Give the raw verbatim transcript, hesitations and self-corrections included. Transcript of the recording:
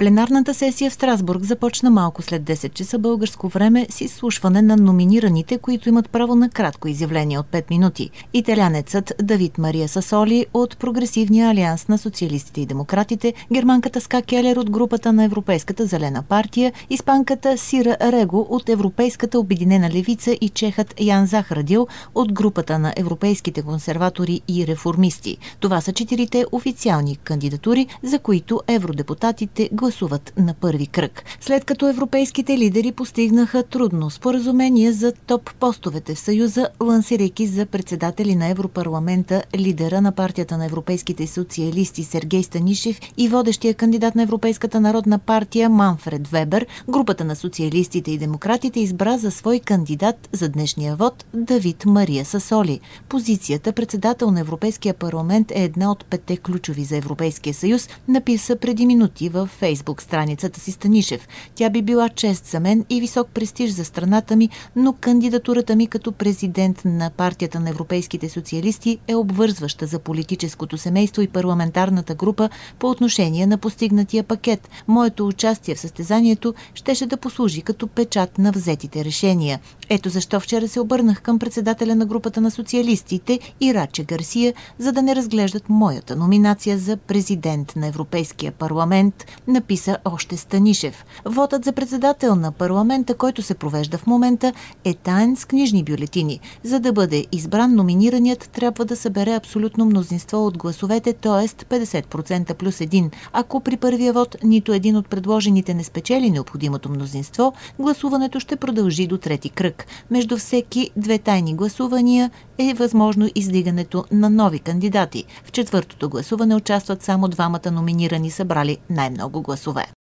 Пленарната сесия в Страсбург започна малко след десет часа българско време с изслушване на номинираните, които имат право на кратко изявление от пет минути. Италянецът Давид Мария Сасоли от Прогресивния алианс на социалистите и демократите, германката Ска Келер от групата на Европейската зелена партия, испанката Сира Рего от Европейската обединена левица и чехът Ян Захрадил от групата на европейските консерватори и реформисти. Това са четирите официални кандидатури, за които евродепутатите гласуват на първи кръг. След като европейските лидери постигнаха трудно споразумение за топ постовете в Съюза, лансирайки за председатели на Европарламента лидера на партията на европейските социалисти Сергей Станишев и водещия кандидат на Европейската народна партия Манфред Вебер, групата на социалистите и демократите избра за свой кандидат за днешния вод Давид Мария Сасоли. Позицията председател на Европейския парламент е една от петте ключови за Европейския съюз, написа преди минути в Фейсбук страницата си Станишев. Тя би била чест за мен и висок престиж за страната ми, но кандидатурата ми като президент на партията на европейските социалисти е обвързваща за политическото семейство и парламентарната група по отношение на постигнатия пакет. Моето участие в състезанието щеше да послужи като печат на взетите решения. Ето защо вчера се обърнах към председателя на групата на социалистите Ираче Гарсия, за да не разглеждат моята номинация за президент на Европейския парламент, написа още Станишев. Вотът за председател на парламента, който се провежда в момента, е таен с книжни бюлетини. За да бъде избран, номинираният трябва да събере абсолютно мнозинство от гласовете, т.е. петдесет процента плюс един. Ако при първия вод нито един от предложените не спечели необходимото мнозинство, гласуването ще продължи до трети кръг. Между всеки две тайни гласувания е възможно издигането на нови кандидати. В четвъртото гласуване участват само двамата номинирани, събрали най-много гласове.